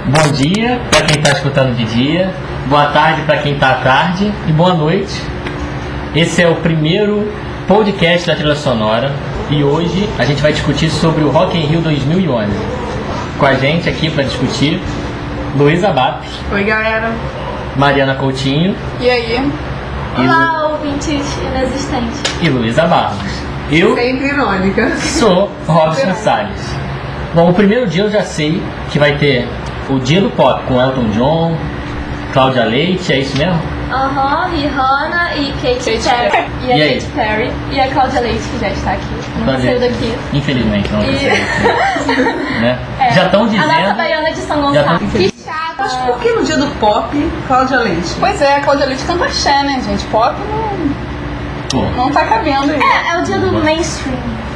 Bom dia para quem está escutando de dia, boa tarde para quem está à tarde e boa noite. Esse é o primeiro podcast da Trilha Sonora e hoje a gente vai discutir sobre o Rock in Rio 2011. Com a gente aqui para discutir, Luísa Batos. Oi, galera. Mariana Coutinho. E aí? Olá, ouvintes inexistentes. E Luísa Barros. Eu sempre irônica. Sou Robson Salles. Bom, o primeiro dia eu já sei que vai ter o Dia do Pop com Elton John, Cláudia Leite, é isso mesmo? Rihanna e Katy Perry. E a Katy Perry e a Cláudia Leite, que já está aqui. Não saiu daqui. Infelizmente, não saiu. Né? Já estão dizendo. A nossa baiana de São Gonçalo. Que chato. Mas por que no Dia do Pop, Cláudia Leite? Pois é, a Cláudia Leite canta axé, né, gente? Pop não tá cabendo aí. É o dia do mainstream.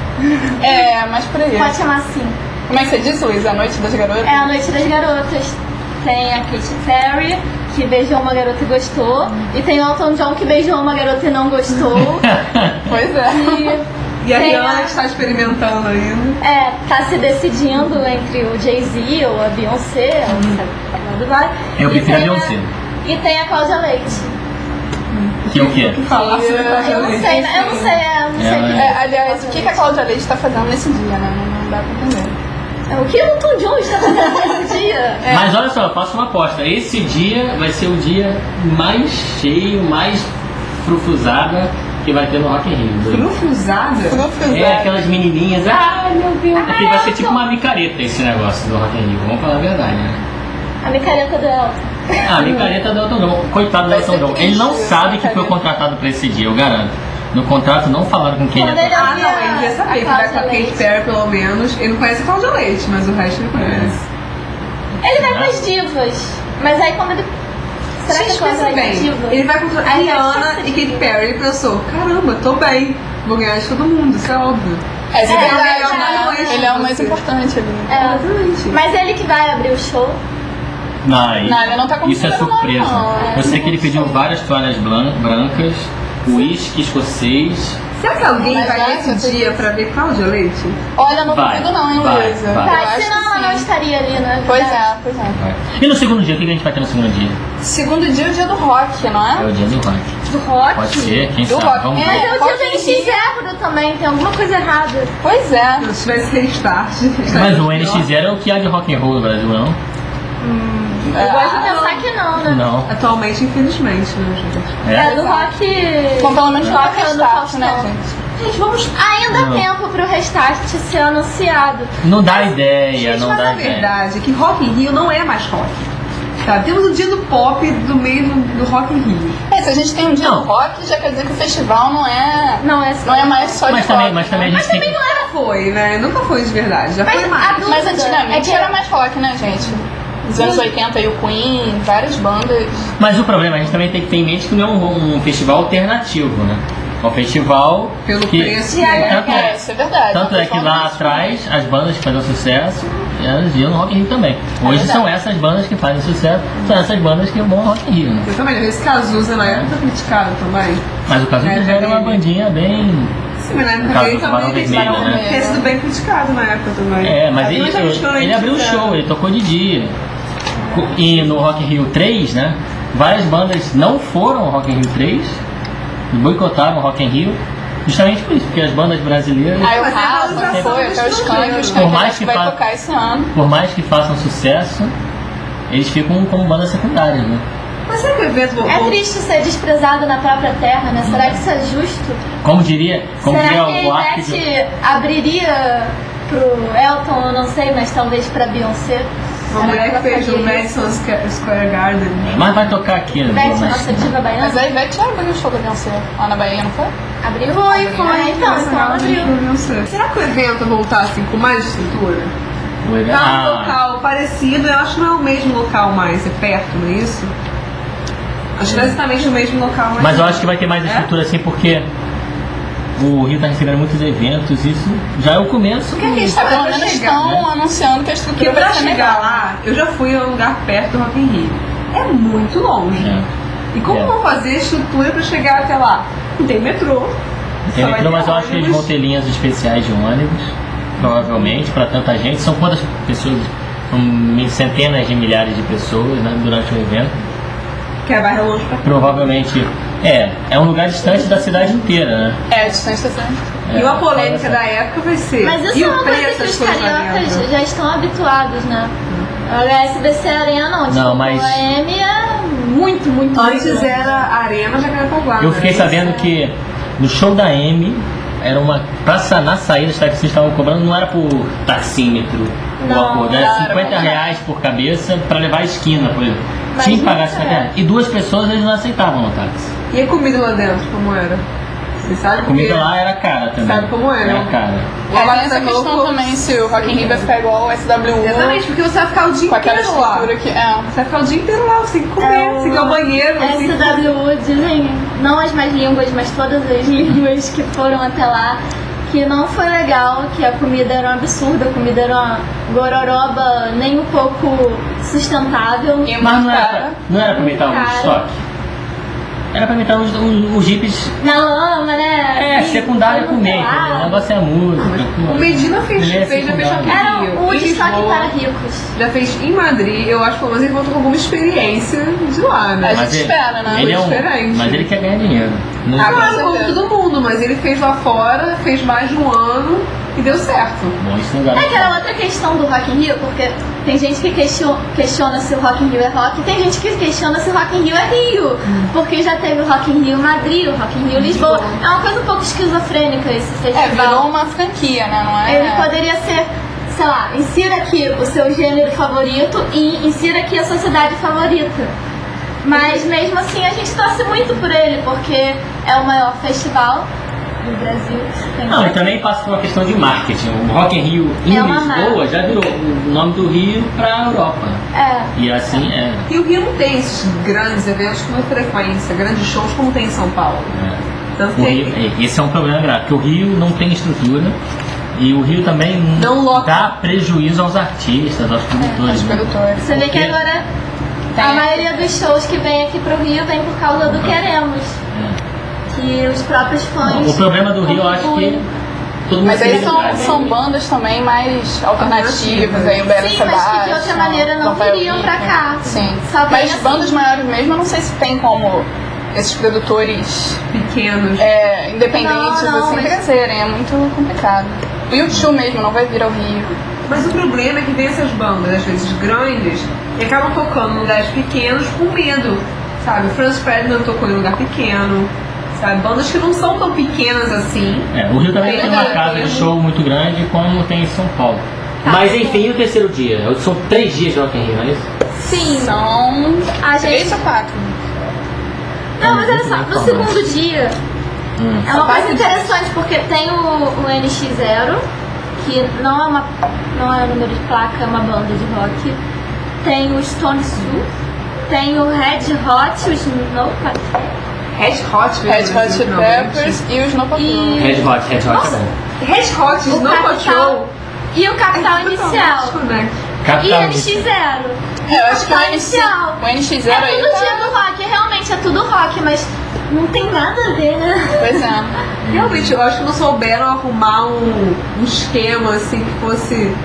É, mas por aí. Pode chamar assim. Como é que você disse, Luísa? A Noite das Garotas? É a Noite das Garotas. Tem a Katy Perry, que beijou uma garota e gostou. E tem o Elton John, que beijou uma garota e não gostou. Pois é. E a Rihanna que está experimentando ainda. Tá se decidindo entre o Jay-Z ou a Beyoncé. Ela vai. Eu prefiro a Beyoncé. E tem a Cláudia Leite. Que o quê? Falar sobre a Cláudia Eu não Leite. sei, eu não sei. Aliás, o que a Cláudia Leite tá fazendo nesse dia, né? Não dá pra entender. O que o Elton John está fazendo nesse dia? Mas olha só, eu faço uma aposta. Esse dia vai ser o dia mais cheio, mais frufuzada que vai ter no Rock in Rio. Frufuzada? É, aquelas menininhas. Ai, meu Deus. Porque vai ser tipo uma micareta esse negócio do Rock in Rio. Vamos falar a verdade, né? A micareta do Elton. A micareta do Elton John. Coitado do Elton John. Ele não sabe que foi contratado pra esse dia, eu garanto. No contrato não falaram com quem ele é. Não, ele devia saber que vai com a Katy Perry, pelo menos. Ele não conhece a Cláudia Leite, mas o resto ele conhece. Ele vai com as divas. Mas aí quando ele... Será que a Cláudia Leite é diva? Ele vai com a Rihanna e Katy Perry. Ele pensou, caramba, tô bem. Vou ganhar de todo mundo, isso é óbvio. É verdade. Ele é o você. mais importante ali. Exatamente. Mas ele que vai abrir o show. Não, ele não tá isso é confirmado, surpresa. não. Eu sei que ele pediu várias toalhas brancas, uísque escocês. Será que alguém Mas vai nesse dia pra ver Cláudia Leite? Olha, não Vai, duvido não, hein, vai, Luísa? vai. Eu Vai, acho senão que ela não sim. estaria ali, né? Pois é, pois é. E no segundo dia, o que a gente vai ter no segundo dia? Segundo dia é o dia do rock, não É é? o dia do rock. Do rock. Pode ser, quem Do sabe? rock. Vamos Mas ver. é o Rock dia in do Rio. NX0 também, tem alguma coisa errada. Pois é. Se tivesse restart. Mas o NX0 é o que há de rock and roll no Brasil, não? Eu gosto de pensar que não, né? Não. Atualmente, infelizmente, né, gente? É do rock... Bom, pelo menos rock é no start, né, Faustão. gente? Gente, vamos... Ainda Não. há tempo pro restart ser anunciado. Não dá ideia, Gente, não mas dá a ideia. verdade é que Rock in Rio não é mais rock. Tá? Temos o dia do pop do meio do Rock in Rio. Se a gente tem um dia Não. do rock, já quer dizer que o festival não é mais só de Mas rock. também, mas também a gente tem que... Nunca foi, né? Nunca foi de verdade. Já Mas foi a mais. dúvida Mas antigamente é que era mais rock, né, gente? Nos anos 80 e o Queen, várias bandas. Mas o problema, a gente também tem que ter em mente que não é um festival alternativo, né? É um festival Pelo que... preço que Tanto É, isso é verdade. Tanto é que lá atrás, as bandas que faziam sucesso, elas iam no Rock in Rio também. Hoje verdade. são essas bandas que fazem sucesso, são essas bandas que vão no Rock in Rio, né? Eu também, esse Cazuza na época criticado também. Mas o Cazuza já era uma bandinha bem... Sim, mas na época Caso dele do Tubarão também Vermelho, né? ter sido bem criticado na época também. É, mas Aí ele já mostrou ele abriu o que show, ele tocou de dia. E no Rock in Rio 3, né? Várias bandas não foram ao Rock in Rio 3, boicotaram o Rock in Rio, justamente por isso, porque as bandas brasileiras, Aí o Mas é a Rafa valorização foi, do até o estrangeiro. Skank Por mais que vai fa- tocar esse ano. por mais que façam sucesso, eles ficam como bandas secundárias, né? Mas será que o evento é triste ser desprezado na própria terra, né? Será que isso é justo? Como diria Será que o a Ark Ivete abriria pro Elton, eu não sei, mas talvez pra Beyoncé? uma mulher que Será fez ela o faria Madison Square Garden? Mas vai tocar aqui, né? Ivete, Mas- nossa diva Mas baiana? a Ivete já abriu o show da Beyoncé lá na Bahia, não foi? Abriu? Foi. Então ela abriu. Será que o evento voltar assim com mais estrutura? o evento- Tá num Ah, local parecido, eu acho que não é o mesmo local mais, é perto, não é isso? Acho que é exatamente o mesmo local. mas eu acho que vai ter mais estrutura assim, porque o Rio está recebendo muitos eventos, isso já é o começo. O que é que eles Pelo fazem pra menos chegar? estão anunciando que a Porque estrutura pra vai ser chegar melhor. lá, eu já fui a um lugar perto do Rock in Rio. É muito longe. É. E como É. vão fazer a estrutura pra chegar até lá? Não tem metrô. Tem Só vai metrô, ter mas eu acho que eles ônibus. vão ter linhas especiais de ônibus, provavelmente, para tanta gente. São quantas pessoas centenas de milhares de pessoas, né, durante o evento. Que é bairro longe pra cá. Provavelmente é um lugar distante da cidade inteira, né? É, distante da cidade. E uma polêmica da época vai ser. Mas isso e é o uma coisa preço que das os coisas lá cariocas dentro? já estão habituados, né? A SBC Arena não, tipo, Não, mas- o AM é muito Antes grande. era a Arena Jacarepaguá. Eu fiquei sabendo que no show da M era uma. Na saída, os taxistas estavam cobrando, não era por taxímetro o Não, acordo, era era R$50 por cabeça para levar a esquina, por exemplo. Mas Tinha que pagar isso R$50. E 2 pessoas eles não aceitavam no táxi. E a comida lá dentro, como era? Você sabe? A comida porque- lá era cara também. Sabe como é, Era né? cara. O Tem Alex essa é questão louco. também se o Rock in Rio vai ficar igual o SWU. Exatamente, porque você vai ficar o dia Com aquela inteiro lá. estrutura que... Você vai ficar o dia inteiro lá, você tem que comer, você tem que ir ao banheiro. você tem que- SWU dizem, não as mais línguas, mas todas as línguas que foram até lá, que não foi legal, que a comida era um absurdo, a comida era uma gororoba nem um pouco sustentável. E Mas muito cara. não era pra imitar o Cara. Woodstock? Era pra imitar os jipes. Na lama, né? Assim, Secundário todo com meio. pelado. O negócio é a música. O Medina fez, Ele é já fez secundário. Rock in Era Rio, um em Woodstock Lisboa, para ricos. já fez em Madrid, eu acho que pelo menos ele voltou com alguma experiência de lá, né? A gente espera, né? Ele é um, Diferente. mas ele quer ganhar dinheiro. Não- Ah, Claro, como certeza. todo mundo, mas ele fez lá fora, fez mais de um ano e deu certo. Bom, isso não dá. É aquela outra questão do Rock in Rio, porque tem gente que questiona se o Rock in Rio é rock, e tem gente que questiona se o Rock in Rio é Rio, porque já teve o Rock in Rio Madrid, o Rock in Rio Lisboa. É uma coisa um pouco esquizofrênica esse festival. Virou uma franquia, né? Não é? Ele poderia ser, sei lá, insira aqui o seu gênero favorito e insira aqui a sua cidade favorita. Mas mesmo assim a gente torce muito por ele, porque é o maior festival do Brasil. Tem Não, e mais. também passa por uma questão de marketing. O Rock in Rio em É uma Lisboa marca. já virou o nome do Rio pra Europa. É. E assim é. E o Rio não tem esses grandes eventos com muita frequência, grandes shows como tem em São Paulo. Tanto O que Rio, esse é um problema grave, porque o Rio não tem estrutura e o Rio também Não lota. dá prejuízo aos artistas, aos produtores. Os né? produtores. Você vê que Porque- agora Tem. a maioria dos shows que vem aqui pro Rio vem por causa do Queremos. É. Que os próprios fãs. O problema do Rio, eu acho que contribuem. todo mundo Mas aí queria entrar, né? são bandas também mais alternativas, aí o Bela Sim, mas que de outra maneira não Rafael viriam pra Witt. cá. Sim. Só tem Mas assim. bandas maiores mesmo, eu não sei se tem como esses produtores pequenos. independentes Não, assim mas- trazerem, é muito complicado. O YouTube mesmo não vai vir ao Rio. Mas o problema é que vem essas bandas, às vezes grandes, e acabam tocando em lugares pequenos com medo, sabe? O Franz Ferdinand tocou em um lugar pequeno, sabe? Bandas que não são tão pequenas assim. O Rio também tem uma Tem, casa tem. de show muito grande, como tem em São Paulo. Tá. Mas enfim, o terceiro dia. São 3 dias de Rock in Rio, não é isso? Sim. São A gente- 3 ou 4. Não, mas olha só, no segundo dia é uma coisa interessante porque tem o NX0, que não é o número de placa, é uma banda de rock. Tem o Stone Soup, tem o Red Hot, o Snow Patrol. Red Hot, Red Hot Peppers e os No Patrol. E- Red Hot é Nossa. bom. Red Hot, O Snow Capital Patrol. e o Capital Inicial. Né? E Capital NX0. Eu acho que o Capital NX, Inicial. o NX0 É aí tudo tá... dia do rock, realmente é tudo rock, mas não tem nada a ver, né? Pois é. Realmente, eu acho que não souberam arrumar um esquema assim que fosse.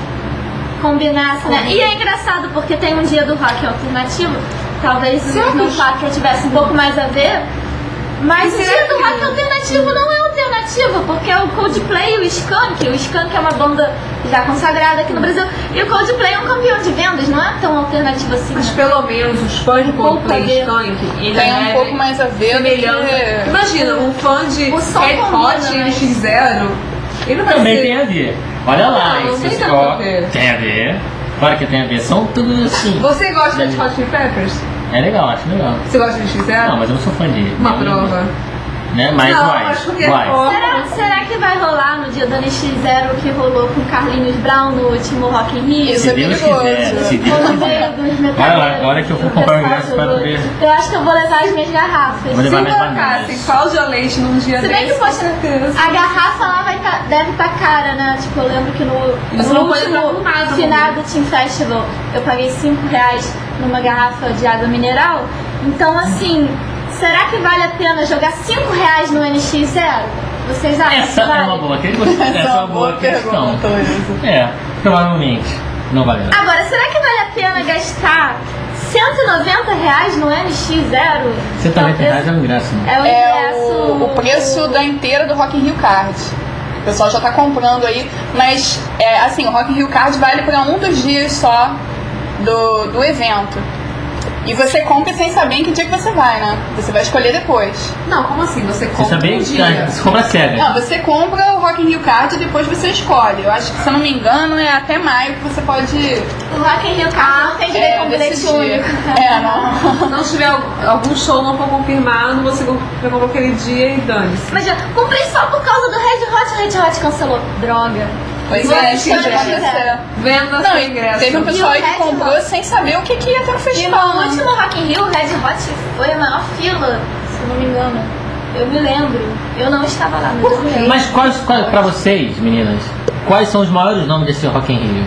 Combinasse, né? E é engraçado porque tem um dia do rock alternativo, talvez o Certo. No Patrol tivesse um pouco mais a ver, mas o dia Certo. do rock alternativo não é alternativo, porque é o Coldplay e o Skank é uma banda já consagrada aqui no Brasil, e o Coldplay é um campeão de vendas, não é tão alternativo assim. Mas né? pelo menos os fãs de Coldplay e Pouco a Skank, eles Tem um devem pouco mais a ver do semelhança. que... Imagina, um fã de O som Red combina, Hot e né? NX0, ele não vai Também ser... tem a ver. Olha lá, Não, não esses tem tanto ó, a ver. tem a ver. Claro que tem a ver. São tudo assim. Você gosta de Red Hot Chili Peppers? É legal, acho legal. Você gosta de NX0? Não, mas eu não sou fã de. Uma prova. Né? Mas Não, vai. acho que é vai. fã. Será que vai rolar no dia do NX0 o que rolou com Carlinhos Brown no último Rock in Rio? Isso Se é Deus perigoso. quiser, se Deus No quiser. meio dos Olha lá, metaleiros, agora que eu for do comprar o pessoal ingresso para do- ver. Eu acho que eu vou levar as minhas garrafas. Vou levar Se minhas colocassem bananas. Cláudia Leite num dia Se bem que, desse, poxa, com certeza. a garrafa lá deve estar cara, né? Tipo, eu lembro que Eles no não podem entrar com último nada, final do Team Festival eu paguei R$5 numa garrafa de água mineral. Então, assim, será que vale a pena jogar R$5 no NX0? Vocês acham Essa que vale? é uma boa questão. Essa é uma boa questão. pergunta, Luísa. É, provavelmente. Não vale nada. Agora, será que vale a pena gastar R$190 no NX0? R$190 é um ingresso, né? É o ingresso... o preço da inteira do Rock in Rio Card. O pessoal já tá comprando aí, mas assim, o Rock in Rio Card vale para um dos dias só do evento. E você compra sem saber em que dia que você vai, né? Você vai escolher depois. Não, como assim? Você compra Você sabe um que dia? você compra cega. Não, você compra o Rock in Rio Card e depois você escolhe. Eu acho que, se eu não me engano, é até maio que você pode... O Rock in Rio Card não tem direito a um bilhete decidir. único. Não. Se não tiver algum show não for confirmado, você compra aquele dia e dane-se. Mas já comprei só por causa do Red Hot cancelou. Droga. Pois Vou é, isso que deixar pode de acontecer. Venda Não, sem e ingresso. teve um pessoal aí E o que Red comprou Hot? sem saber o que ia ter no E festival. no último Rock in Rio, o Red Hot foi a maior fila, se eu não me engano. Eu me lembro. Eu não estava lá, mas eu me lembro. Mas quais pra vocês, meninas, quais são os maiores nomes desse Rock in Rio?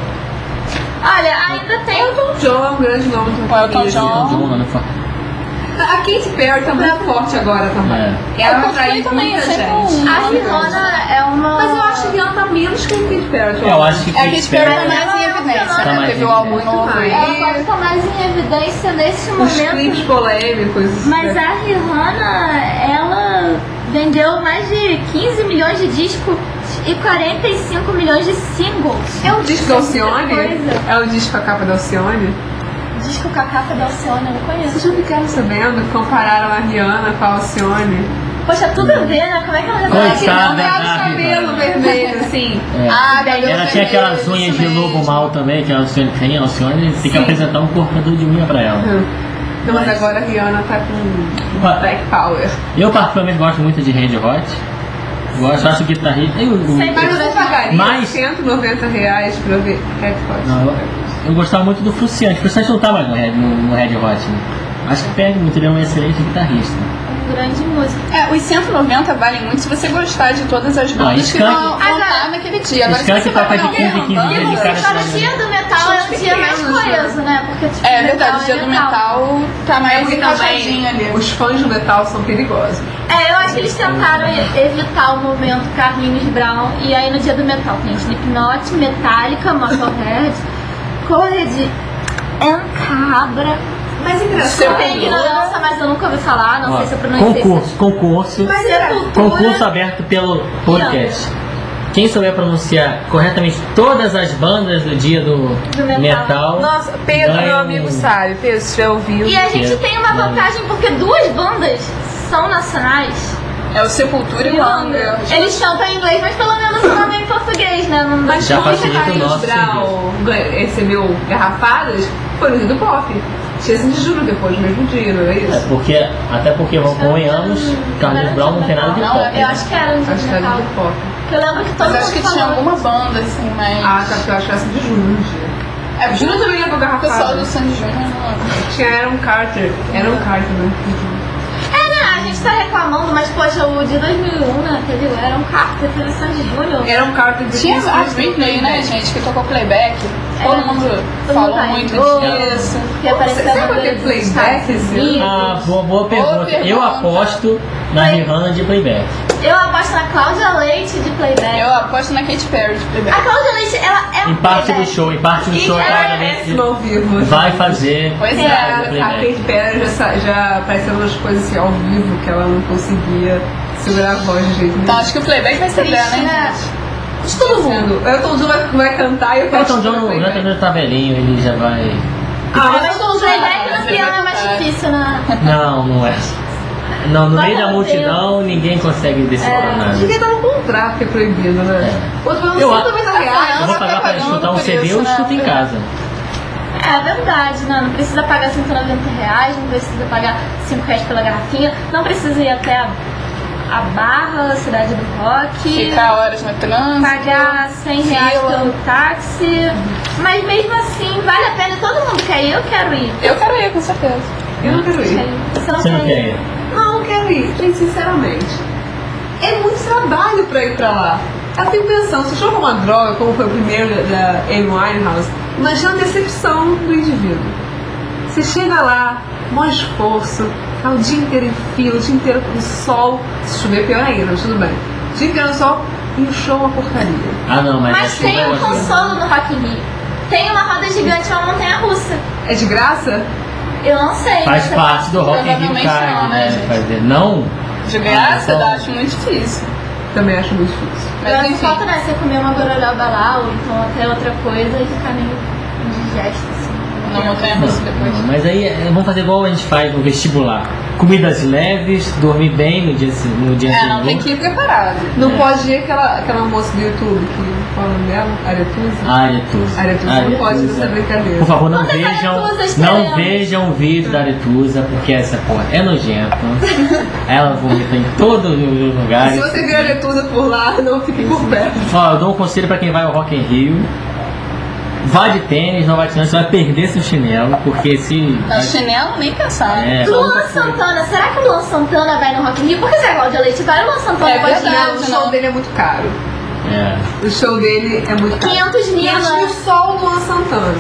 Olha, ainda tem Elton John é um grande nome do O Elton John. Elton John, né? A Katy Perry tá muito forte agora também. Ela Eu atrai Coldplay também, muita é sempre gente. a Rihanna é uma... Mas eu acho que ela tá menos que a Katy Perry. Eu acho que É que a Katy Perry tá mais em Ela evidência, tá né? mais Teve em o álbum evidência. novo aí. Ela pode estar mais em evidência nesse Os momento. clipes polêmicos. Mas a Rihanna, ela vendeu mais de 15 milhões de discos e 45 milhões de singles. É o disco da Alcione? Coisa. É o disco com a capa da Alcione? Disco com a capa da Alcione, eu não conheço. Vocês já ficaram sabendo que compararam a Rihanna com a Alcione? Poxa, tudo a ver, né? Como é que ela já Coitada Ela da tem cabelo Rihanna. vermelho, assim. É. Ah, Ela tinha aquelas unhas de lobo mal também, que a Alcione tem. A Alcione tem que Sim. apresentar um cortador de unha pra ela. Não, mas agora a Rihanna tá com Black Power. Eu particularmente gosto muito de Red Hot. Acho que guitarrista. Sempre. Mas você pagaria Mas- R$190 pra ver Red Hot? Não, eu gostava muito do Fruciante. O Fruciante não tá mais no Red Hot, né? Acho que perde muito, ele é um excelente guitarrista. Um grande músico. Os 190 valem muito se você gostar de todas as bandas que Skank- vão estar naquele dia. Agora, se Skank você toca vai de ver 15 em 15 uma dias banda- de cada Cada dia do metal é o dia mais pequenos, coeso, né? Porque tipo, É metal verdade, o dia do metal tá mais Porque encaixadinho também ali. os fãs do metal são perigosos. Eu acho que eles tentaram evitar o momento Carlinhos Brown. E aí no dia do metal tem Slipknot, Metallica, Motorhead, Coheed, Cabra. Mas engraçado. Seu Tem ignorância, mas eu nunca ouvi falar, não sei se eu pronunciei. Concurso Mas é concurso aberto pelo podcast. Quem souber pronunciar corretamente todas as bandas do dia do metal. metal. Nossa, Pedro, ganha meu um- amigo, sabe? Pedro, se estiver ouvindo. E a gente Que- tem uma vantagem porque duas bandas são nacionais. É o Sepultura e o Angra. Eles cantam em inglês, mas pelo menos o nome é em português, né? Não Mas Já como que facilita o Carlinhos nosso Brown recebeu garrafadas, foi no Rio do Pop. Tinha de julho depois, no mesmo dia, não é isso? Até porque, convenhamos, Carlinhos Brown não tem nada de Não, pop. eu né? acho que era no dia Acho de que era Natal. do Pop. Eu lembro que todo Mas acho mundo que tinha falou. alguma banda, assim, mais... Ah, tá, porque eu acho que era de julho no dia. É, Júnior também levou o pessoal garrafada. do Sandy Júnior não... Tinha Aaron Carter. Aaron Carter, né? A gente tá reclamando, mas poxa, o de 2001, né? Teve o Aaron Carter, teve o Sandy Júnior. Aaron Carter de Tinha a Christmas Britney, né, gente, que tocou playback. Todo mundo falou muito disso. Que apareceu Você a vai ter bandeira dos playback Estados esse Unidos. Ah, boa pergunta. Eu pergunta. aposto na Rihanna de playback. Eu aposto na Cláudia Leite de playback. Eu aposto na Katy Perry de A playback. Cláudia Leite, ela é um Em parte do playback. show, ela claramente péssima ao vivo. vai fazer. Pois É, é. A playback. Katy Perry já apareceu umas coisas assim ao vivo que ela não conseguia segurar a voz de jeito nenhum. Então acho que o playback vai ser dela, Triste, né, né? gente? De todo mundo. O Elton John vai cantar e eu O Elton John já tá velhinho, ele já vai. Mas o playback no piano é mais difícil, né? Não é. Não, no Vai meio da fazer. multidão ninguém consegue decifrar nada. Devia estar no contrato que é proibido, né? Outro falando Eu- 190 reais. Eu vou pagar pra escutar um CD, eu escuto em casa. É verdade, né? Não precisa pagar R$190, não precisa pagar R$5 pela garrafinha, não precisa ir até a Barra, Cidade do Rock, Ficar horas no trânsito. pagar R$100 fila. pelo táxi, mas mesmo assim vale a pena, todo mundo quer ir, eu quero ir. Eu quero ir, com certeza. Eu não quero ir. Você Você não quer ir? Não, não quero ir. Gente, sinceramente. É muito trabalho pra ir pra lá. Eu fico pensando, se o show for uma droga, como foi o primeiro da Amy Winehouse, imagina a decepção do indivíduo. Você chega lá, maior esforço, tá o dia inteiro em fila, o dia inteiro no sol, se chover pior ainda, mas tudo bem. O dia inteiro no sol e o show é uma porcaria. Ah não, mas Mas acho que tem vai um gostar. consolo no Rock in Rio. Tem uma roda gigante, uma montanha-russa. É de graça? Eu não sei. Faz você parte do Rock in Rio Provavelmente Card, não, né, né? gente? Fazer. Não? De graça, então- eu acho muito difícil. Também acho muito difícil. Eu acho que enfim. falta, né? Você comer uma gororoba lá, ou então até outra coisa e ficar meio indigesto, assim. Na montanha-russa depois. Não, mas aí vamos fazer igual a gente faz no vestibular. Comidas leves, dormir bem no dia Não, tem que ir preparado. Não pode ir aquela moça do YouTube, que qual é o nome dela? Aretusa? Aretusa. Aretusa não pode nessa brincadeira. Por favor, não Quantas vejam, Aretuzas não teremos? vejam o vídeo da Aretusa, porque essa porra é nojenta. Ela vomita em todos os lugares. Se você ver a Aretusa por lá, não fique por perto. Ó, eu dou um conselho pra quem vai ao Rock in Rio. Vá de tênis, não vai de tênis, você vai perder seu chinelo, porque se... Não, chinelo nem pensar. É, Luan Santana, será que o Luan Santana vai no Rock in Rio? Porque se a Cláudia Leite vai, o Luan Santana É pode ir. verdade. O show dele é muito caro. é. O show dele é muito caro. 500 mil, 500 mil né? só o Luan Santana.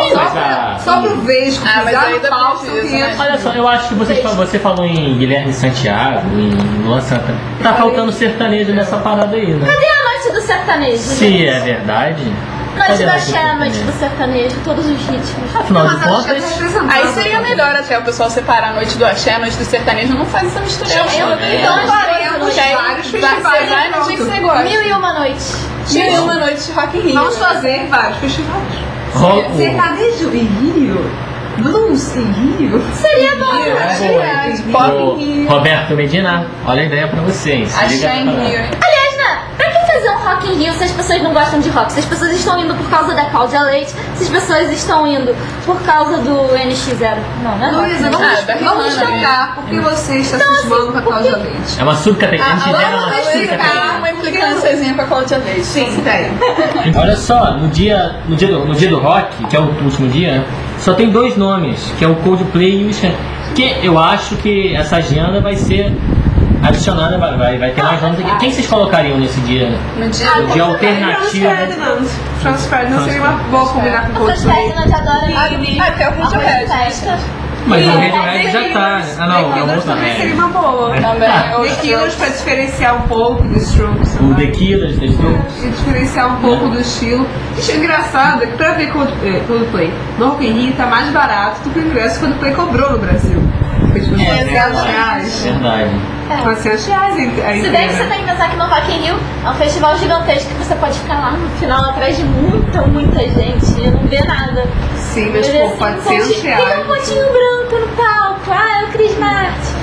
Só pro Vesco, Ah, mas pisar aí no dá palco, prejuízo, 500 Olha só, eu acho que você falou em Guilherme Santiago, em Luan Santana. Tá faltando sertanejo nessa parada aí, né? Cadê a noite do sertanejo? Se gente? é verdade. Noite cadê do a axé, a noite do sertanejo, todos os ritmos. Afinal de Mas acho que é contas, representante. Aí seria melhor até o pessoal separar a noite do axé, a noite do sertanejo, não faz essa mistura. Então, Faremos Porque aí vários você festivais. vai no dia que você gosta. 1001 noites. 1001 noites de Rock in Rio. Vamos fazer vários festivais. Rock- Sertanejo em Rio? Blues em Rio? Seria bom. Pop em Rio. Roberto Medina, olha a ideia pra vocês. Liga Axé em pra- Rio. Aliás, né? Pra que fazer um Rock in Rio se as pessoas não gostam de rock? Se as pessoas estão indo por causa da Cláudia Leite, se as pessoas estão indo por causa do NX0. Não, né? Luísa, da vamos Rihanna, explicar por que você está se esmando com a Cláudia Leite. É uma subcategoria. A gente vamos gera uma explicar. subcategoria. Uma implicânciazinha com a Cláudia Leite. Sim, tem. Olha só, no dia do rock, que é o último dia, só tem dois nomes, que é o Coldplay e o Shan. Que eu acho que essa agenda vai ser adicionada, vai ter mais nomes aqui. Quem vocês colocariam nesse dia? No dia No dia alternativo. Franz Ferdinand seria uma boa combinar com o Essas Coldplay. festas nós adoramos. Até o Radiohead, né? Festa. Mas o Sim, Radiohead já tá. Ah não, é The o Killers outro também seria Red. uma boa. Também. The Killers pra diferenciar um pouco dos Strokes. O The Killers, The Strokes. E diferenciar um pouco do estilo. Isso é engraçado, é que pra ver Coldplay no Rock in Rio tá mais barato do que o ingresso que o Coldplay cobrou no Brasil. Foi tipo R$400. Verdade. R$400 aí. Se bem que você tem que pensar que no Rock in Rio é um festival gigantesco que você pode ficar lá no final atrás de muita gente e não vê nada. Sim, mas Ver por assim, R$400. Fica um pontinho branco no palco. Ah, é o Chris Martin.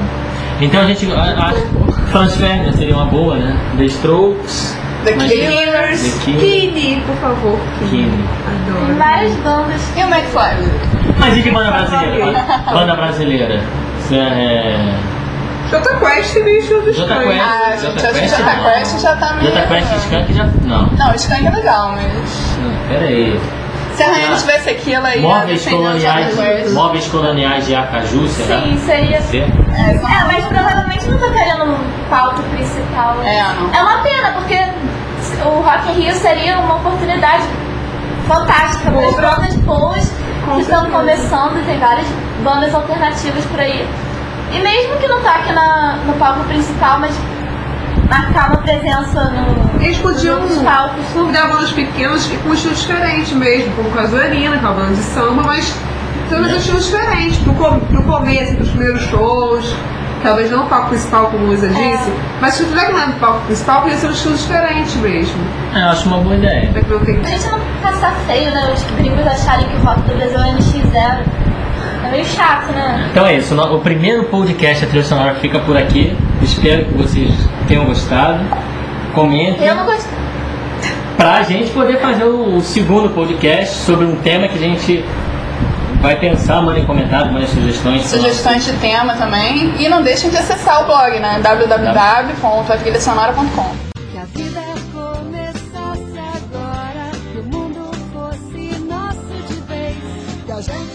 Então a gente acha que Franz Ferdinand seria uma boa, né? The Strokes. The mas- Killers. The Killers. Kine, por favor. Kine. Tem Adoro. várias bandas. E o McFly? Mas e de banda brasileira? Banda brasileira. Isso é. Jota Quest também show dos Jota Cães. Quest. Ah, gente, acho que Jota Quest já tá meio... Jota Quest e Skank já. Não. Não, o Skank é legal, mas... Não, pera aí. Se a Rainha tivesse aquilo aí... Móveis ia defender o Jota Quest. coloniais. Coloniais de Acaju, será? Sim, seria. Ser? É, mas provavelmente não tocaria no palco principal. Não. É uma pena, porque o Rock in Rio seria uma oportunidade fantástica para as bandas boas que estão começando e tem várias bandas alternativas por aí. E mesmo que não toque no palco principal, mas marcar uma presença Eles podiam nos palcos. convidar bandas pequenas e com um estilo diferente mesmo, como Casuarina, que é uma banda de samba, mas todos os estilos diferentes, pro começo, pros primeiros shows. Talvez não o palco principal, como o Luísa disse, mas se tiver que não no palco principal, podia ser um estilo diferente mesmo. Eu acho uma boa ideia. Pra que não tem A gente não passar feio, né? Os gringos acharem que o rock do Brasil é NX0. É meio chato, né? Então é isso, o primeiro podcast, a trilha sonora, fica por aqui. Espero que vocês tenham gostado. Comentem. Eu não gostei. Pra gente poder fazer o segundo podcast sobre um tema que a gente vai pensar, mandem comentários, mandem sugestões. Sugestões de tema também. E não deixem de acessar o blog, né? www.atrilhasonora.com. Que a vida começasse agora, que o mundo fosse nosso de vez, que a gente